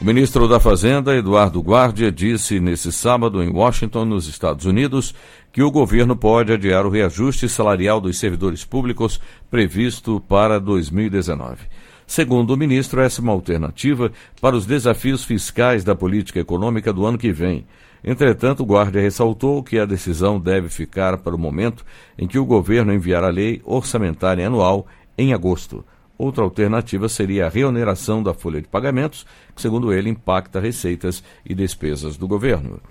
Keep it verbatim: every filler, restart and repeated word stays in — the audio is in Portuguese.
O ministro da Fazenda, Eduardo Guardia, disse nesse sábado em Washington, nos Estados Unidos, que o governo pode adiar o reajuste salarial dos servidores públicos previsto para dois mil e dezenove. Segundo o ministro, essa é uma alternativa para os desafios fiscais da política econômica do ano que vem. Entretanto, Guardia ressaltou que a decisão deve ficar para o momento em que o governo enviar a lei orçamentária anual em agosto. Outra alternativa seria a reoneração da folha de pagamentos, que, segundo ele, impacta receitas e despesas do governo.